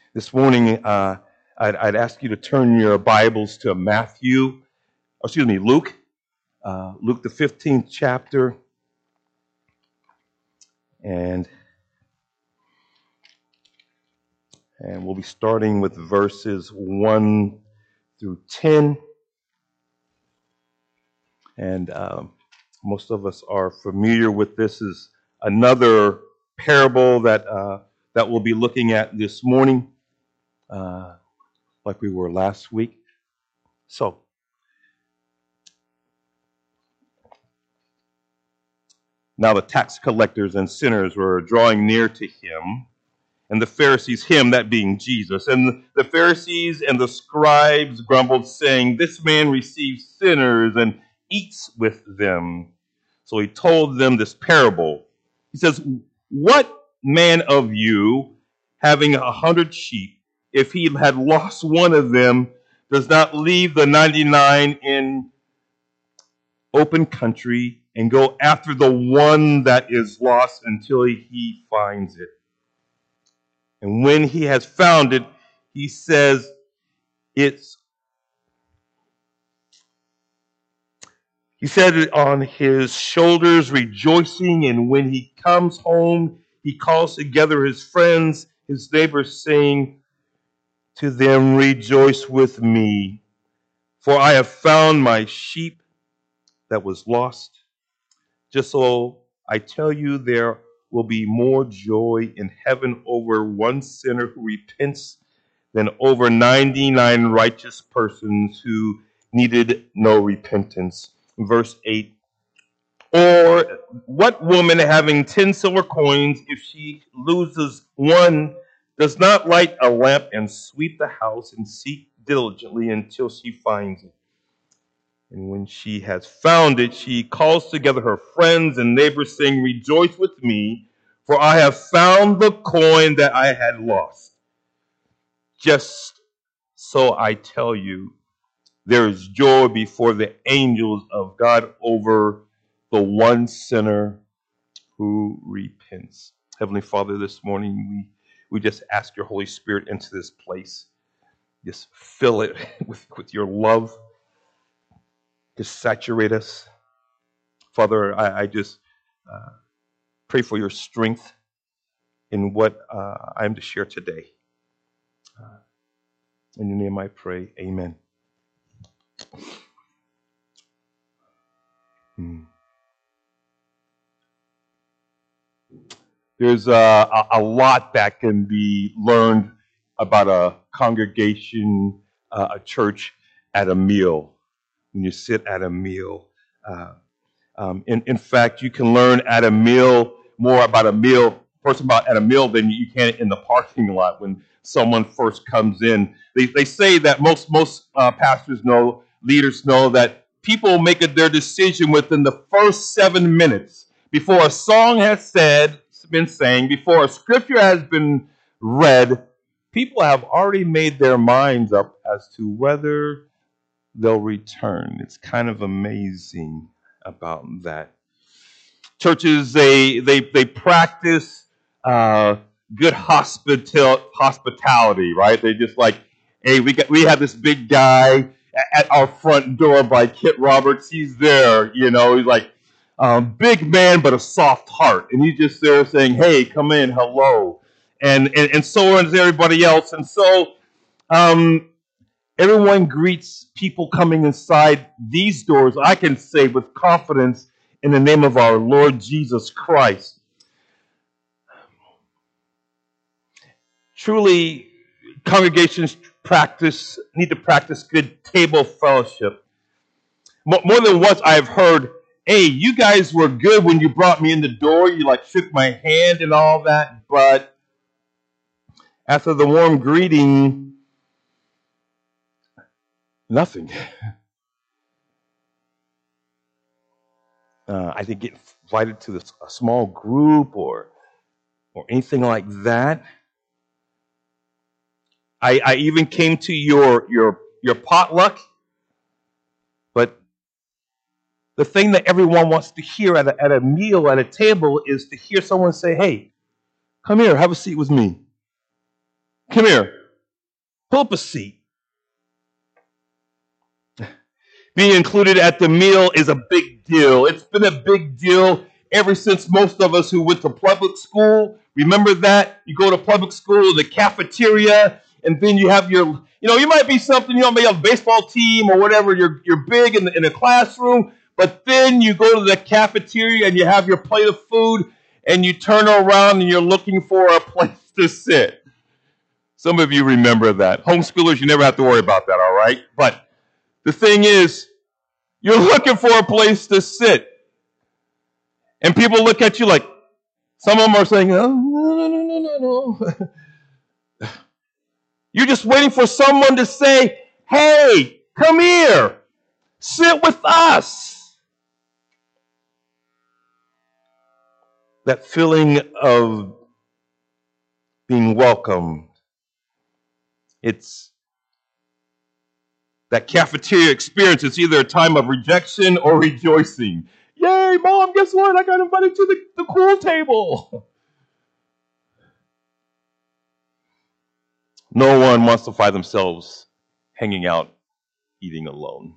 This morning, I'd ask you to turn your Bibles to Luke, Luke the 15th chapter, and we'll be starting with verses 1 through 10. And most of us are familiar with this. Is another parable that we'll be looking at this morning, like we were last week. So, now the tax collectors and sinners were drawing near to him, and the Pharisees, him, that being Jesus. And the Pharisees and the scribes grumbled, saying, "This man receives sinners and eats with them." So he told them this parable. He says, "What man of you, having 100 sheep, if he had lost one of them, does not leave the 99 in open country and go after the one that is lost until he finds it? And when he has found it, he says he set it on his shoulders, rejoicing. And when he comes home, he calls together his friends, his neighbors, saying to them, 'Rejoice with me, for I have found my sheep that was lost.' Just so I tell you, there will be more joy in heaven over one sinner who repents than over 99 righteous persons who needed no repentance." Verse 8, "Or what woman having 10 silver coins, if she loses one, does not light a lamp and sweep the house and seek diligently until she finds it? And when she has found it, she calls together her friends and neighbors, saying, 'Rejoice with me, for I have found the coin that I had lost.' Just so I tell you, there is joy before the angels of God over the one sinner who repents." Heavenly Father, this morning we just ask your Holy Spirit into this place. Just fill it with your love. Just saturate us. Father, I just pray for your strength in what I am to share today. In your name I pray, amen. There's a lot that can be learned about a congregation, a church at a meal, when you sit at a meal. In fact, you can learn at a meal more about a meal, at a meal than you can in the parking lot when someone first comes in. They say that most pastors know, leaders know, that people make their decision within the first 7 minutes before a song has been sang, before a scripture has been read. People have already made their minds up as to whether they'll return. It's kind of amazing about that. Churches, they practice good hospitality, right? They just like, hey, we have this big guy at our front door by Kit Roberts. He's there, he's like big man but a soft heart, and he's just there saying, "Hey, come in, hello," and so is everybody else, and so everyone greets people coming inside these doors, I can say with confidence, in the name of our Lord Jesus Christ. Truly, congregations need to practice good table fellowship. More than once, I have heard, "Hey, you guys were good when you brought me in the door. You shook my hand and all that, but after the warm greeting, nothing." I didn't get invited to a small group or anything like that. I even came to your potluck, but the thing that everyone wants to hear at a meal, at a table, is to hear someone say, "Hey, come here, have a seat with me. Come here, Pull up a seat. Being included at the meal is a big deal. It's been a big deal ever since most of us who went to public school. Remember that? You go to public school, the cafeteria, and then you have your, you might be something, maybe a baseball team or whatever. You're big in the classroom, but then you go to the cafeteria and you have your plate of food and you turn around and you're looking for a place to sit. Some of you remember that. Homeschoolers, you never have to worry about that, all right? But the thing is, you're looking for a place to sit. And people look at you like, some of them are saying, oh, no. You're just waiting for someone to say, hey, come here, sit with us. That feeling of being welcomed. It's that cafeteria experience. It's either a time of rejection or rejoicing. Yay, Mom, guess what? I got invited to the cool table. No one wants to find themselves hanging out, eating alone.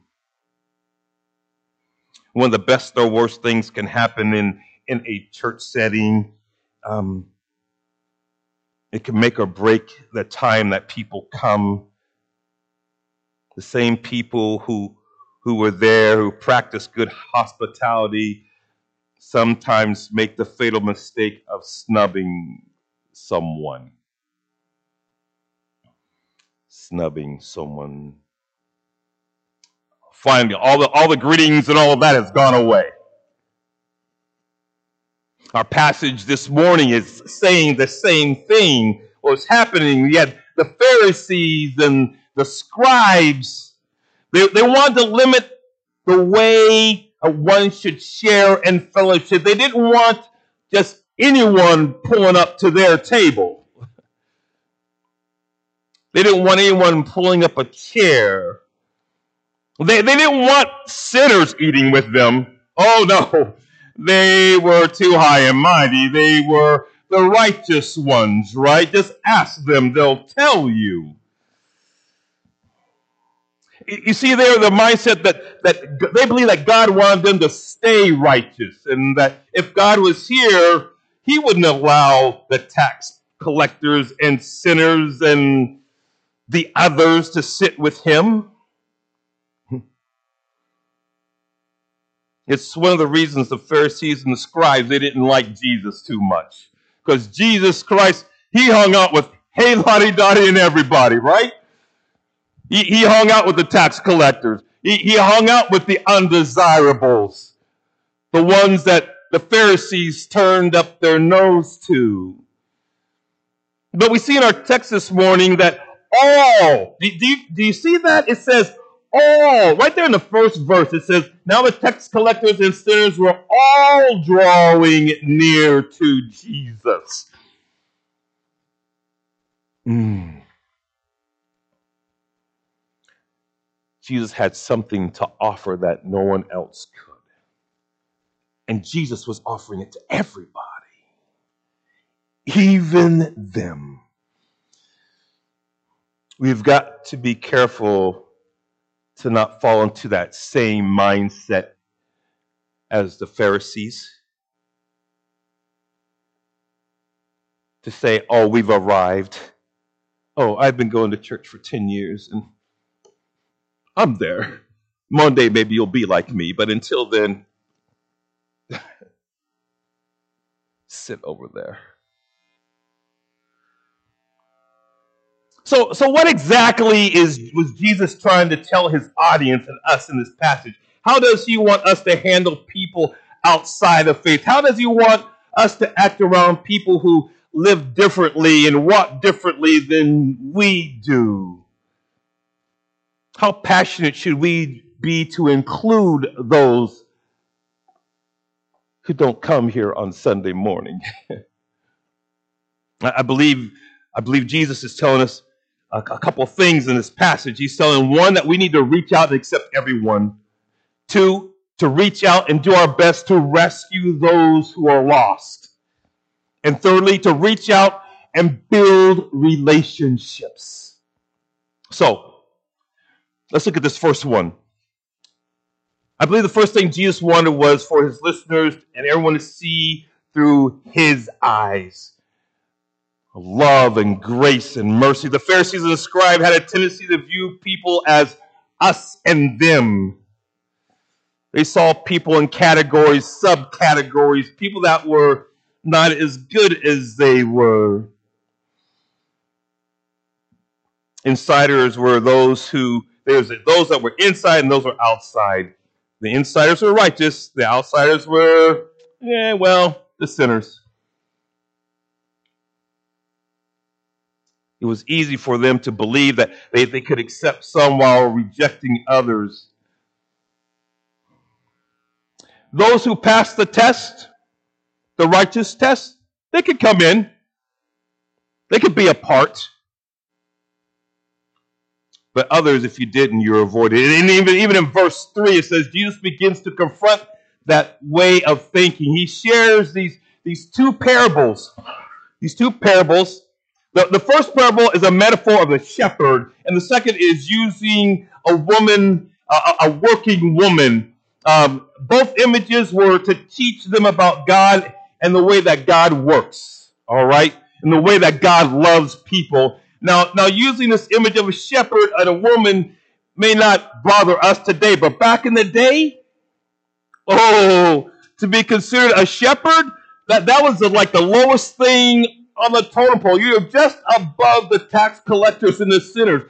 One of the best or worst things can happen in a church setting. It can make or break the time that people come. The same people who were there, who practice good hospitality, sometimes make the fatal mistake of snubbing someone. Finally, all the greetings and all of that has gone away. Our passage this morning is saying the same thing. What's happening? Yet the Pharisees and the scribes, they wanted to limit the way one should share and fellowship. They didn't want just anyone pulling up to their table. They didn't want anyone pulling up a chair. They didn't want sinners eating with them. Oh no, they were too high and mighty. They were the righteous ones, right? Just ask them, they'll tell you. You see there the mindset that they believe that God wanted them to stay righteous, and that if God was here, he wouldn't allow the tax collectors and sinners and the others to sit with him. It's one of the reasons the Pharisees and the scribes, they didn't like Jesus too much. Because Jesus Christ, he hung out with hey, lottie-dottie and everybody, right? He hung out with the tax collectors. He hung out with the undesirables, the ones that the Pharisees turned up their nose to. But we see in our text this morning that all, do you see that? It says all, right there in the first verse, it says, now the tax collectors and sinners were all drawing near to Jesus. Jesus had something to offer that no one else could. And Jesus was offering it to everybody, even them. We've got to be careful to not fall into that same mindset as the Pharisees. To say, oh, we've arrived. Oh, I've been going to church for 10 years and I'm there. Monday maybe you'll be like me, but until then, sit over there. So what exactly was Jesus trying to tell his audience and us in this passage? How does he want us to handle people outside of faith? How does he want us to act around people who live differently and walk differently than we do? How passionate should we be to include those who don't come here on Sunday morning? I believe Jesus is telling us a couple of things in this passage. He's telling, one, that we need to reach out and accept everyone. Two, to reach out and do our best to rescue those who are lost. And thirdly, to reach out and build relationships. So let's look at this first one. I believe the first thing Jesus wanted was for his listeners and everyone to see through his eyes of love and grace and mercy. The Pharisees and the scribes had a tendency to view people as us and them. They saw people in categories, subcategories, people that were not as good as they were. Insiders were those those that were inside and those were outside. The insiders were righteous. The outsiders were, the sinners. It was easy for them to believe that they could accept some while rejecting others. Those who passed the test, the righteous test, they could come in. They could be a part. But others, if you didn't, you're avoided. And even in verse 3, it says Jesus begins to confront that way of thinking. He shares these two parables. These two parables. The first parable is a metaphor of a shepherd, and the second is using a woman, a working woman. Both images were to teach them about God and the way that God works, all right, and the way that God loves people. Now, using this image of a shepherd and a woman may not bother us today, but back in the day, to be considered a shepherd, that was like the lowest thing on the totem pole. You're just above the tax collectors and the sinners.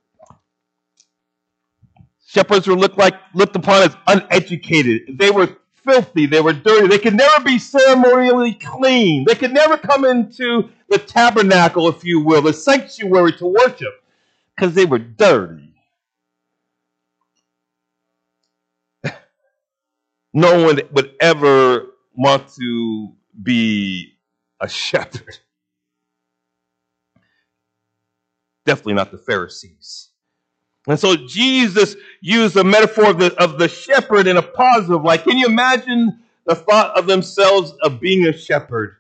Shepherds were looked upon as uneducated. They were filthy. They were dirty. They could never be ceremonially clean. They could never come into the tabernacle, if you will, the sanctuary to worship, because they were dirty. No one would ever want to be a shepherd. Definitely not the Pharisees. And so Jesus used the metaphor of the shepherd in a positive light. Can you imagine the thought of themselves of being a shepherd?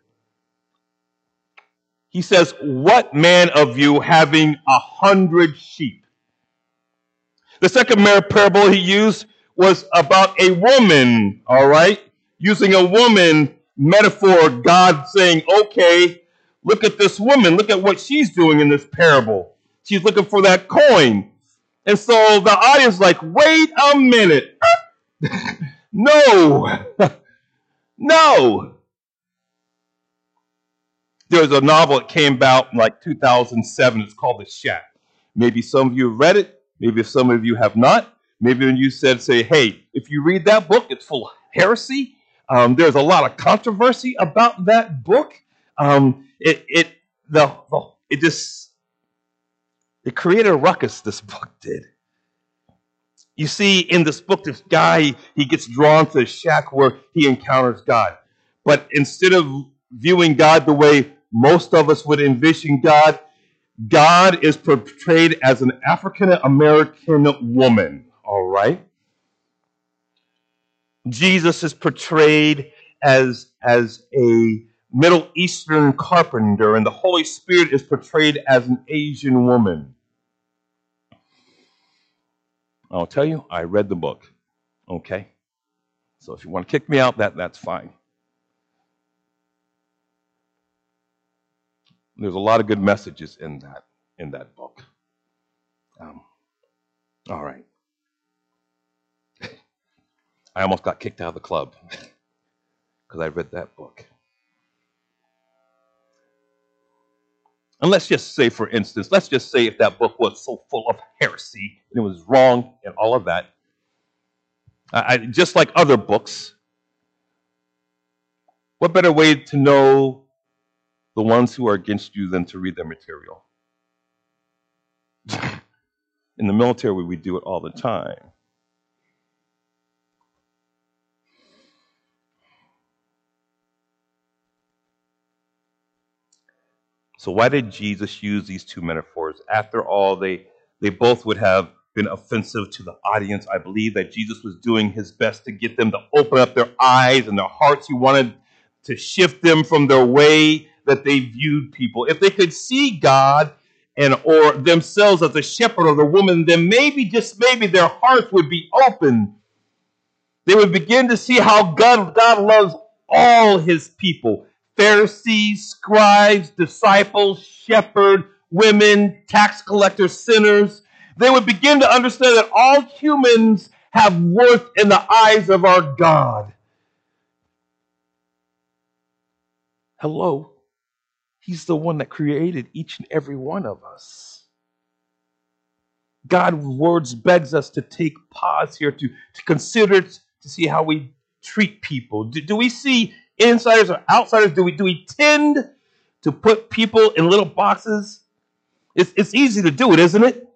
He says, what man of you having 100 sheep? The second parable he used was about a woman, all right? Using a woman metaphor, God saying, okay, look at this woman. Look at what she's doing in this parable. She's looking for that coin. And so the audience is like, wait a minute. No. No. There's a novel that came out in like 2007. It's called The Shack. Maybe some of you have read it. Maybe some of you have not. Maybe when you say, hey, if you read that book, it's full of heresy. There's a lot of controversy about that book. It created a ruckus, this book did. You see, in this book, this guy, he gets drawn to the shack where he encounters God. But instead of viewing God the way most of us would envision God, God is portrayed as an African-American woman, all right? Jesus is portrayed as a Middle Eastern carpenter, and the Holy Spirit is portrayed as an Asian woman. I'll tell you, I read the book, okay? So if you want to kick me out, that's fine. There's a lot of good messages in that book. All right. I almost got kicked out of the club because I read that book. And let's just say, for instance, if that book was so full of heresy and it was wrong and all of that, just like other books, what better way to know the ones who are against you than to read their material? In the military, we do it all the time. So why did Jesus use these two metaphors? After all, they both would have been offensive to the audience. I believe that Jesus was doing his best to get them to open up their eyes and their hearts. He wanted to shift them from their way that they viewed people. If they could see God and or themselves as a shepherd or the woman, then maybe, just maybe, their hearts would be open. They would begin to see how God loves all his people. Pharisees, scribes, disciples, shepherd, women, tax collectors, sinners. They would begin to understand that all humans have worth in the eyes of our God. Hello. He's the one that created each and every one of us. God's words begs us to take pause here, to consider, to see how we treat people. Do we see insiders or outsiders? Do we tend to put people in little boxes? It's easy to do it, isn't it?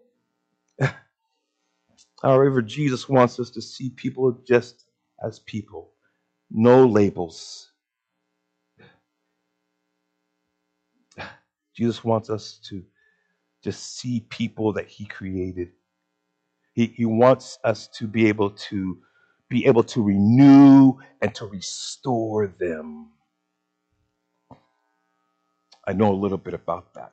However, Jesus wants us to see people just as people. No labels. Jesus wants us to just see people that he created. He wants us to be able to renew and to restore them. I know a little bit about that.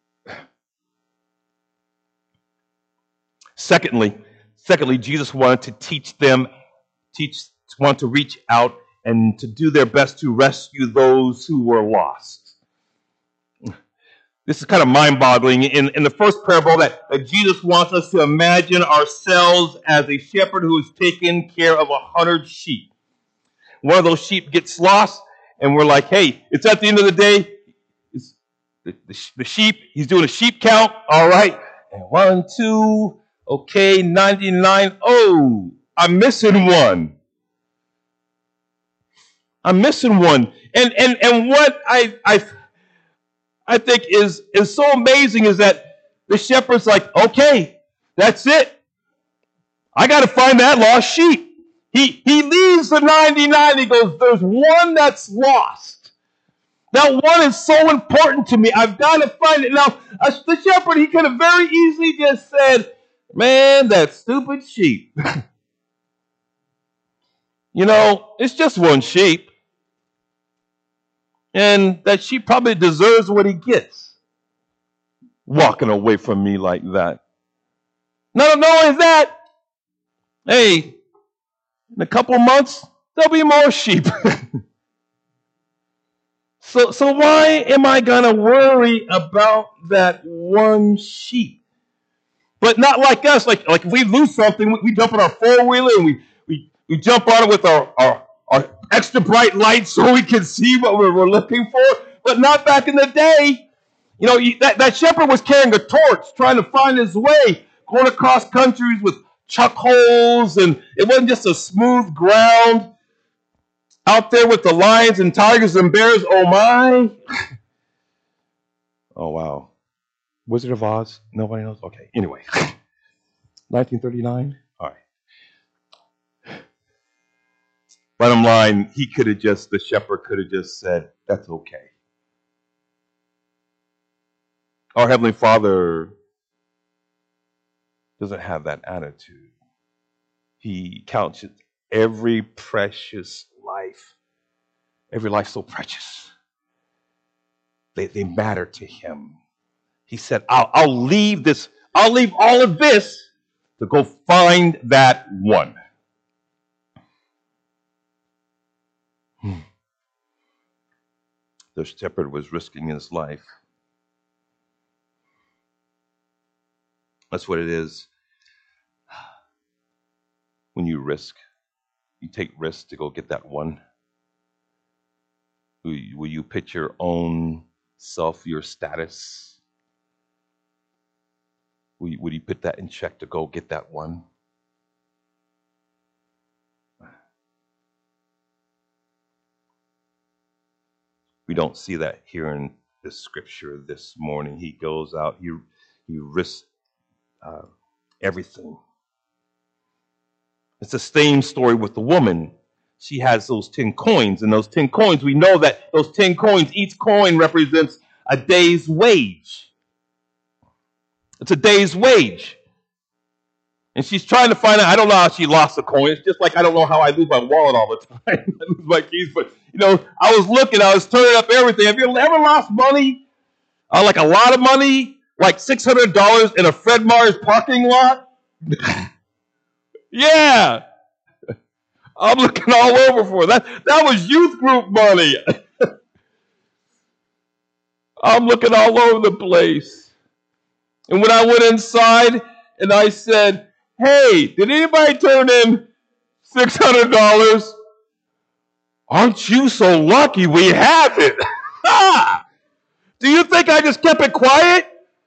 Secondly, Jesus wanted to want to reach out and to do their best to rescue those who were lost. This is kind of mind-boggling. In the first parable that Jesus wants us to imagine ourselves as a shepherd who has taken care of 100 sheep. One of those sheep gets lost, and we're like, hey, it's at the end of the day. It's the sheep, he's doing a sheep count. All right. And 1, 2, okay, 99. Oh, I'm missing one. I'm missing one. And what I think is so amazing is that the shepherd's like, okay, that's it. I got to find that lost sheep. He leaves the 99. He goes, there's one that's lost. That one is so important to me. I've got to find it. Now, the shepherd, he could have very easily just said, man, that stupid sheep. It's just one sheep. And that sheep probably deserves what he gets. Walking away from me like that. Not knowing that, hey, in a couple of months, there'll be more sheep. So why am I going to worry about that one sheep? But not like us. Like if we lose something, we jump on our four-wheeler and we jump on it with our extra bright lights so we can see what we're looking for. But not back in the day. That shepherd was carrying a torch, trying to find his way, going across countries with chuck holes, and it wasn't just a smooth ground. Out there with the lions and tigers and bears, oh my. Oh wow. Wizard of Oz? Nobody knows? Okay, anyway. 1939? All right. Bottom line, the shepherd could have just said, that's okay. Our Heavenly Father doesn't have that attitude. He counts every precious life. Every life so precious. They matter to him. He said, I'll leave all of this to go find that one. The shepherd was risking his life. That's what it is. When you take risks to go get that one. Will you put your own self, your status? Would you put that in check to go get that one? We don't see that here in the scripture this morning. He goes out, he risks everything. It's the same story with the woman. She has those 10 coins, and those 10 coins, we know that those 10 coins, each coin represents a day's wage. It's a day's wage. And she's trying to find out, I don't know how she lost the coin. It's just like I don't know how I lose my wallet all the time. I lose my keys, but I was looking, I was turning up everything. Have you ever lost money? Like a lot of money? Like $600 in a Fred Meyer's parking lot? Yeah, I'm looking all over for that. That was youth group money. I'm looking all over the place. And when I went inside and I said, hey, did anybody turn in $600? Aren't you so lucky we have it? Ha! Do you think I just kept it quiet?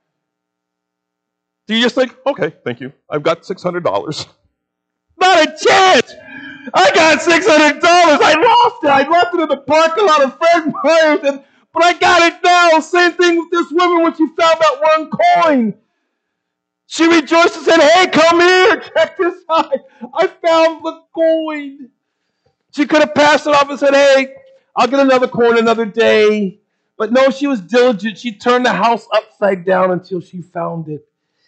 Do you just think, okay, thank you. I've got $600. Not a chance. I got $600. I lost it. I left it in the parking lot of Fred Meyer's, but I got it now. Same thing with this woman when she found that one coin. She rejoiced and said, hey, come here. Check this out. I found the coin. She could have passed it off and said, hey, I'll get another coin another day. But no, she was diligent. She turned the house upside down until she found it.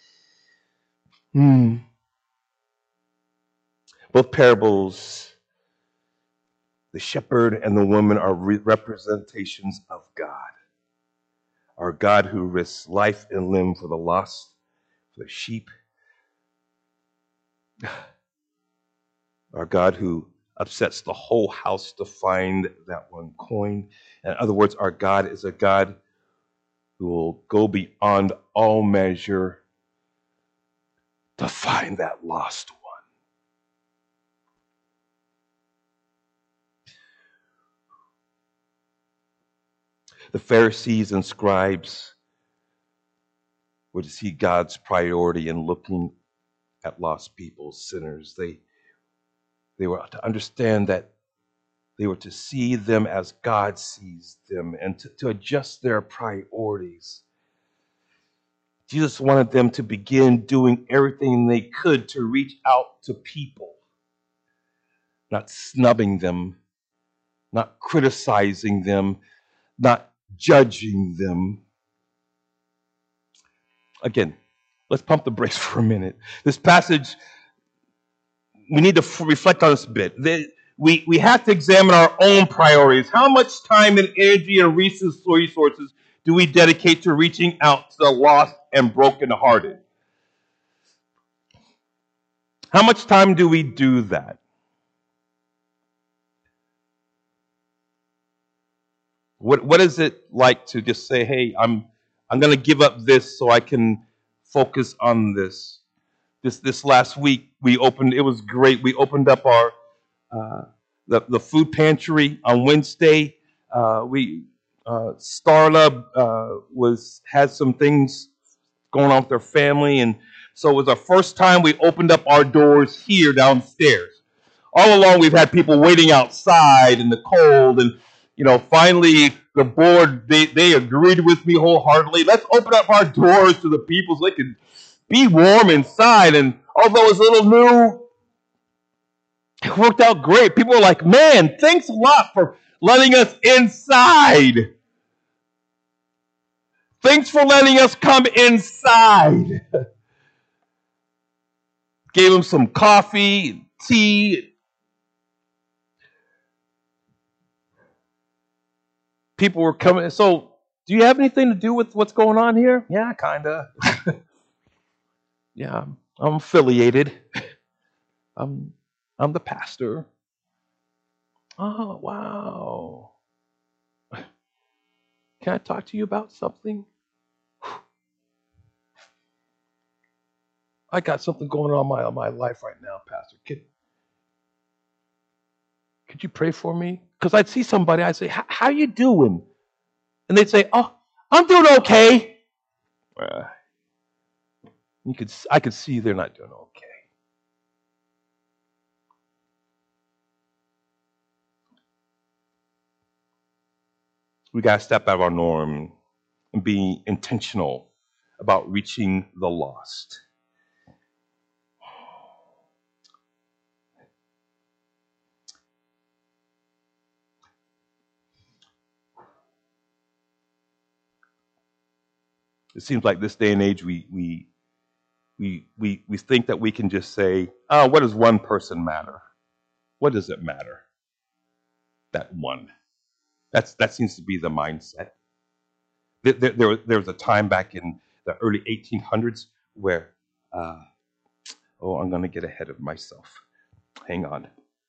Both parables, the shepherd and the woman, are representations of God. Our God who risks life and limb for the lost, for the sheep. Our God who upsets the whole house to find that one coin. In other words, our God is a God who will go beyond all measure to find that lost one. The Pharisees and scribes were to see God's priority in looking at lost people, sinners. They were to understand that they were to see them as God sees them and to adjust their priorities. Jesus wanted them to begin doing everything they could to reach out to people, not snubbing them, not criticizing them, not judging them. Again, let's pump the brakes for a minute. This passage, we need to reflect on this a bit. We have to examine our own priorities. How much time and energy and resources do we dedicate to reaching out to the lost and brokenhearted? How much time do we do that? What is it like to just say, hey, I'm going to give up this so I can focus on this? This last week it was great. We opened up our the food pantry on Wednesday. Starla had some things going on with their family, and so it was our first time we opened up our doors here downstairs. All along, we've had people waiting outside in the cold, and finally the board they agreed with me wholeheartedly. Let's open up our doors to the people so they can be warm inside. And although it's a little new, it worked out great. People were like, man, thanks a lot for letting us inside. Thanks for letting us come inside. Gave them some coffee, tea. People were coming. So, do you have anything to do with what's going on here? Yeah, kind of. Yeah, I'm affiliated. I'm the pastor. Oh, wow. Can I talk to you about something? I got something going on in my life right now, Pastor. Could you pray for me? Because I'd see somebody, I'd say, how you doing? And they'd say, oh, I'm doing okay. I could see they're not doing okay. We got to step out of our norm and be intentional about reaching the lost. It seems like this day and age, we think that we can just say, oh, what does one person matter? What does it matter? That one. That seems to be the mindset. There was a time back in the early 1800s where, I'm going to get ahead of myself. Hang on.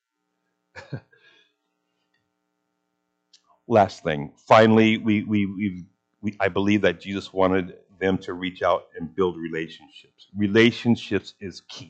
Last thing. Finally, I believe that Jesus wanted them to reach out and build relationships. Relationships is key.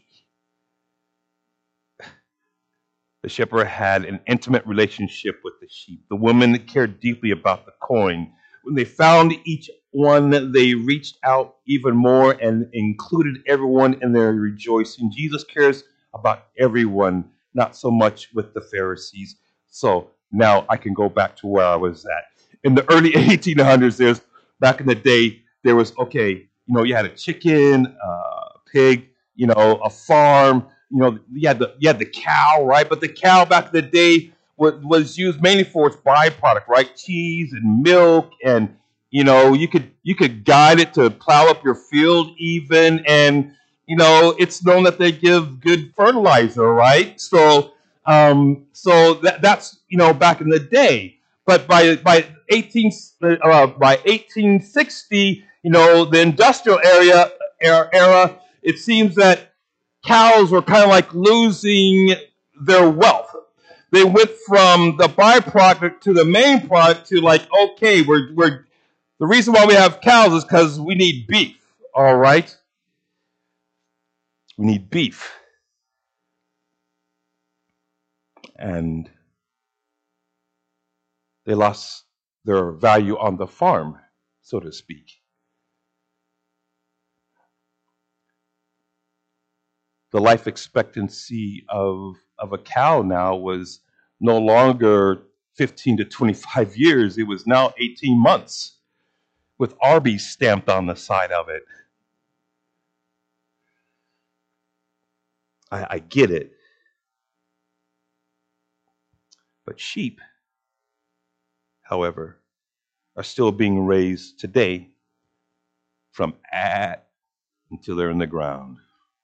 The shepherd had an intimate relationship with the sheep. The woman cared deeply about the coin. When they found each one, they reached out even more and included everyone in their rejoicing. Jesus cares about everyone, not so much with the Pharisees. So now I can go back to where I was at. In the early 1800s, back in the day, there was, you had a chicken, a pig, a farm. You had the cow, right? But the cow back in the day was used mainly for its byproduct, right? Cheese and milk, and you could guide it to plow up your field even, and it's known that they give good fertilizer, right? So that's back in the day. But by 1860, the industrial era, it seems that cows were kind of like losing their wealth. They went from the byproduct to the main product to like, okay, we're the reason why we have cows is because we need beef. All right, we need beef, and they lost their value on the farm, so to speak. The life expectancy of a cow now was no longer 15 to 25 years. It was now 18 months with Arby's stamped on the side of it. I get it. But sheep, however, are still being raised today from until they're in the ground.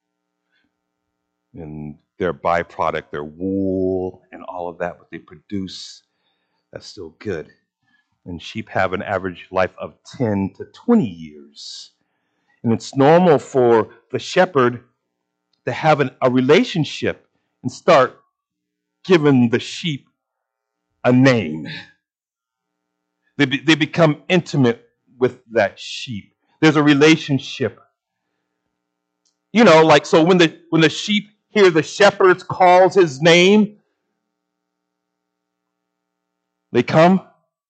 And their byproduct, their wool and all of that, what they produce, that's still good. And sheep have an average life of 10 to 20 years. And it's normal for the shepherd to have a relationship and start giving the sheep a name. They become intimate with that sheep. There's a relationship. So when the sheep hear the shepherd calls his name, they come.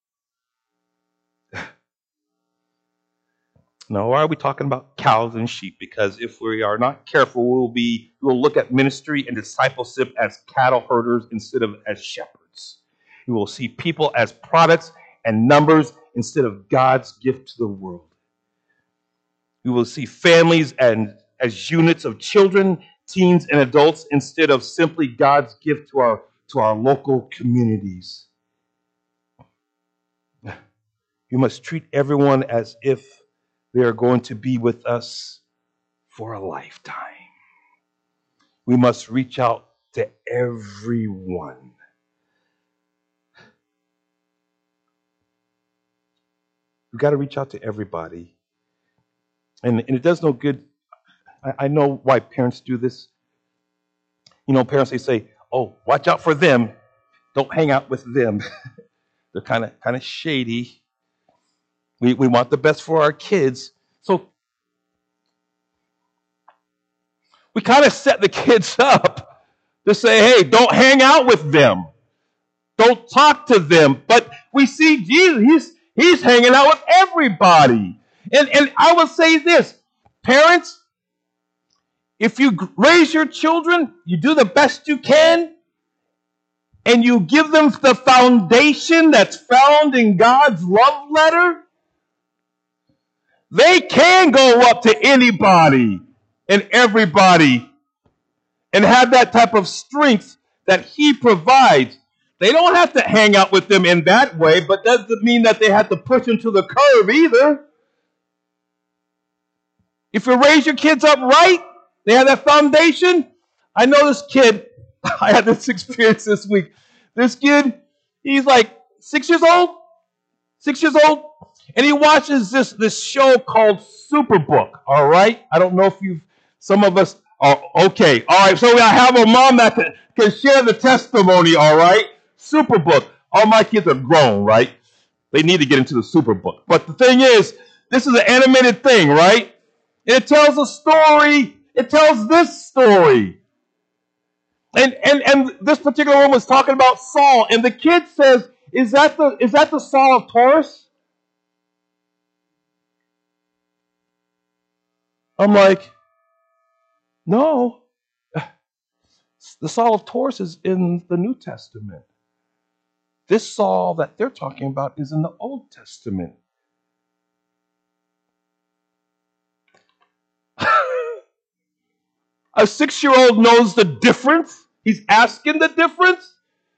Now, why are we talking about cows and sheep? Because if we are not careful, we'll look at ministry and discipleship as cattle herders instead of as shepherds. We will see people as products and numbers instead of God's gift to the world. We will see families as units of children, teens, and adults instead of simply God's gift to our local communities. We must treat everyone as if they are going to be with us for a lifetime. We must reach out to everyone. We've got to reach out to everybody. And it does no good. I know why parents do this. Parents, they say, oh, watch out for them. Don't hang out with them. They're kind of shady. We want the best for our kids. So we kind of set the kids up to say, hey, don't hang out with them. Don't talk to them. But we see Jesus, he's hanging out with everybody. And I will say this, parents, if you raise your children, you do the best you can, and you give them the foundation that's found in God's love letter, they can go up to anybody and everybody and have that type of strength that He provides. They don't have to hang out with them in that way, but that doesn't mean that they have to push them to the curb either. If you raise your kids up right, they have that foundation. I know this kid, I had this experience this week. This kid, he's like 6 years old. And he watches this show called Superbook. All right, I don't know if you've some of us are okay. All right, so I have a mom that can share the testimony. All right, Superbook. All my kids are grown, right? They need to get into the Superbook. But the thing is, this is an animated thing, right? It tells a story. It tells this story. And this particular one was talking about Saul, and the kid says, "Is that the Saul of Taurus?" I'm like, "No, the Saul of Taurus is in the New Testament. This Saul that they're talking about is in the Old Testament." A 6-year-old knows the difference. He's asking the difference.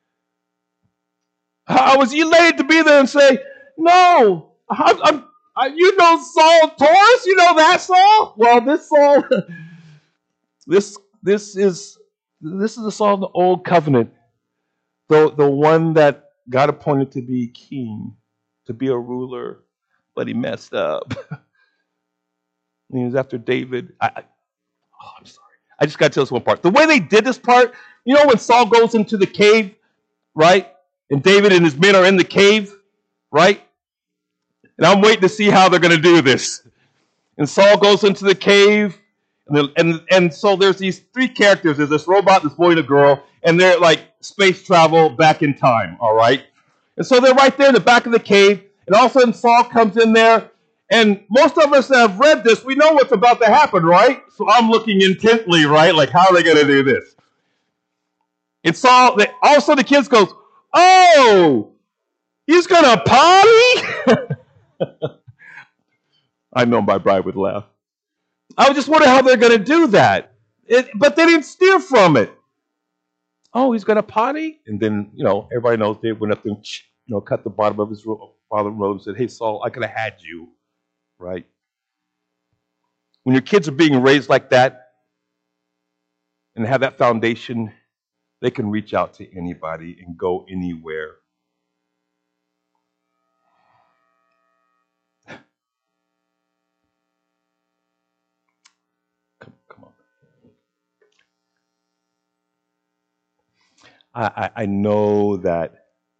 I was elated to be there and say, "No, you know Saul of Taurus. You know that Saul. Well, this Saul, this this is the Saul of the Old Covenant, the one that God appointed to be king, to be a ruler, but he messed up. And he was after David. I'm sorry. I just got to tell this one part. The way they did this part, when Saul goes into the cave, right? And David and his men are in the cave, right? And I'm waiting to see how they're going to do this. And Saul goes into the cave, and so there's these three characters. There's this robot, this boy, and a girl, and they're like space travel back in time, all right? And so they're right there in the back of the cave, and all of a sudden Saul comes in there, and most of us that have read this, we know what's about to happen, right? So I'm looking intently, right? Like, how are they going to do this? And Saul, all of a sudden the kids goes, "Oh, he's going to potty?" I know my bride would laugh. I was just wondering how they're going to do that. But they didn't steer from it. "Oh, he's going to potty?" And then, everybody knows David went up and, cut the bottom of his father robe and said, "Hey, Saul, I could have had you." Right? When your kids are being raised like that and have that foundation, they can reach out to anybody and go anywhere. Come on. I know that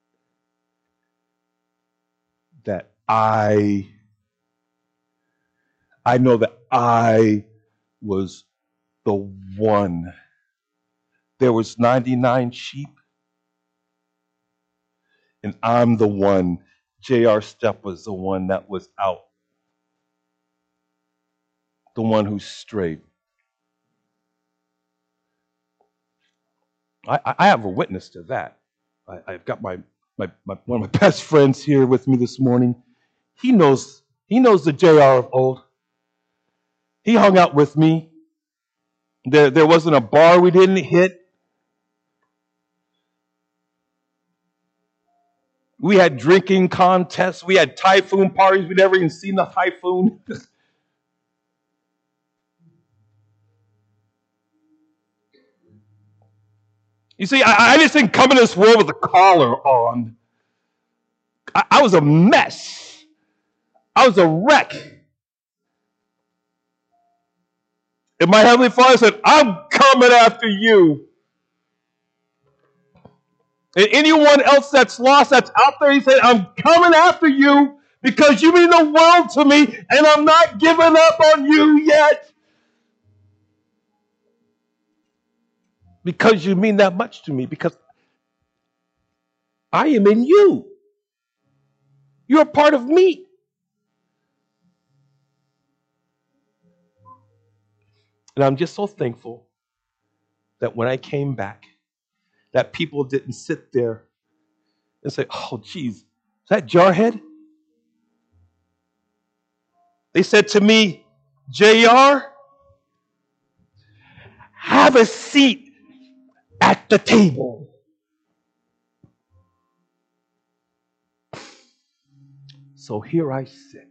I know that I was the one. There was 99 sheep, and I'm the one. J.R. Stepp was the one that was out, the one who strayed. I have a witness to that. I've got my one of my best friends here with me this morning. He knows the J.R. of old. He hung out with me. There wasn't a bar we didn't hit. We had drinking contests. We had typhoon parties. We'd never even seen the typhoon. You see, I just didn't come in this world with a collar on. I was a mess. I was a wreck. And my Heavenly Father said, "I'm coming after you." And anyone else that's lost, that's out there, he said, "I'm coming after you because you mean the world to me, and I'm not giving up on you yet. Because you mean that much to me, because I am in you. You're a part of me." And I'm just so thankful that when I came back, that people didn't sit there and say, "Oh, geez, is that Jarhead?" They said to me, "JR, have a seat at the table." So here I sit,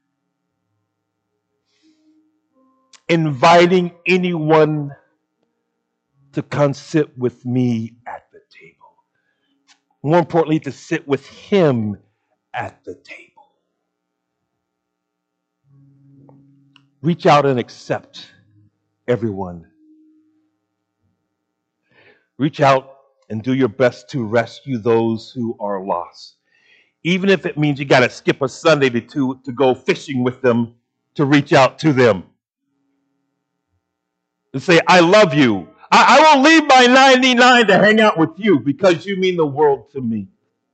inviting anyone to come sit with me at the table. More importantly, to sit with him at the table. Reach out and accept everyone. Reach out and do your best to rescue those who are lost. Even if it means you got to skip a Sunday to go fishing with them, to reach out to them and say, I love you. I will leave my 99 to hang out with you because you mean the world to me.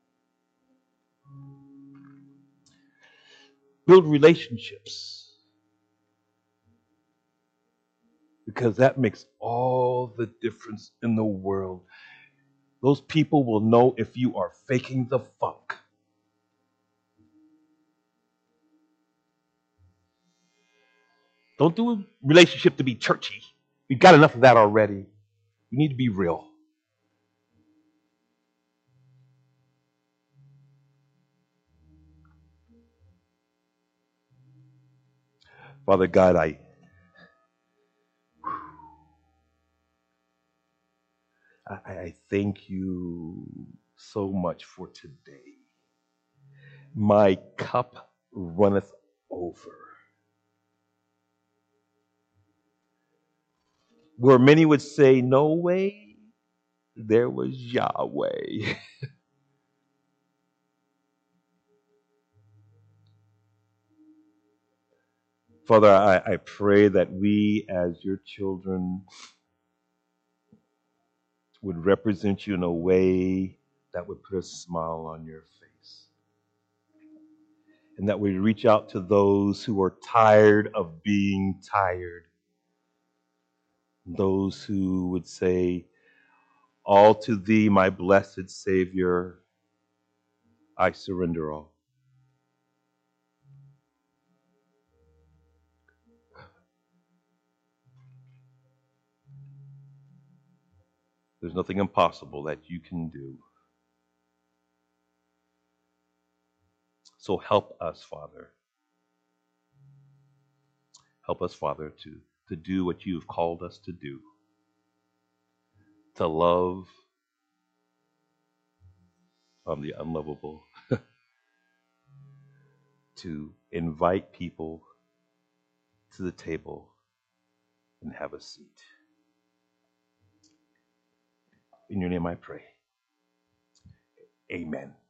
Build relationships because that makes all the difference in the world. Those people will know if you are faking the funk. Don't do a relationship to be churchy. We've got enough of that already. We need to be real. Father God, I thank you so much for today. My cup runneth over. Where many would say, no way, there was Yahweh. Father, I pray that we as your children would represent you in a way that would put a smile on your face. And that we reach out to those who are tired of being tired. Those who would say, all to thee, my blessed Savior, I surrender all. There's nothing impossible that you can do. So help us, Father. Help us, Father, to do what you have called us to do. To love on the unlovable. To invite people to the table and have a seat. In your name I pray. Amen.